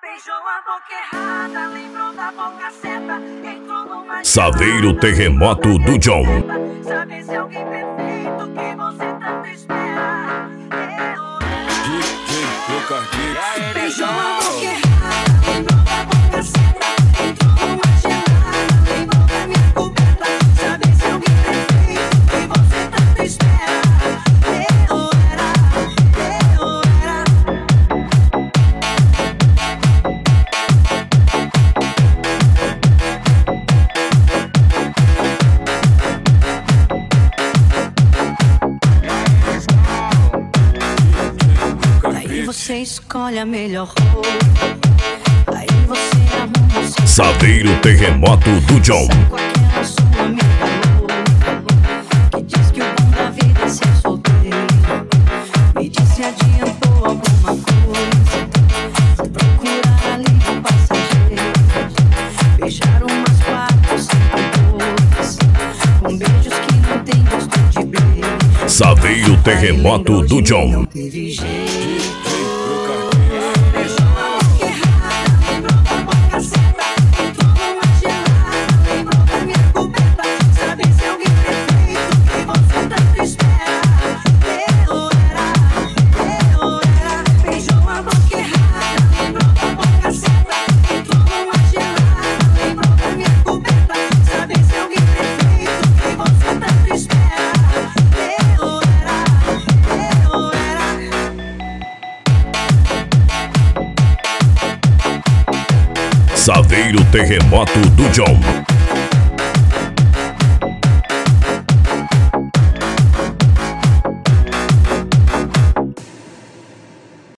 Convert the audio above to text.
Beijou a boca errada, lembrou da boca certa, entrou numa Saveiro Terremoto do John. Sabe se alguém perfeito que você tanto espera. Beijou a boca errada, lembrou da boca certa, entrou numa gelada, lembrou da minha coberta. Sabe se alguém perfeito que você tanto espera. Você escolhe a melhor roupa, aí você arruma seu Saveiro Terremoto do John. com aquela sua amiga louca, que diz que o bom da vida é ser solteiro. Me diz se adiantou alguma coisa, procurar alívio passageiro, beijar umas 4, 5 bocas, com beijos que não tem gosto de beijo. Saveiro Terremoto do John. Teve jeito. Saveiro Terremoto do John.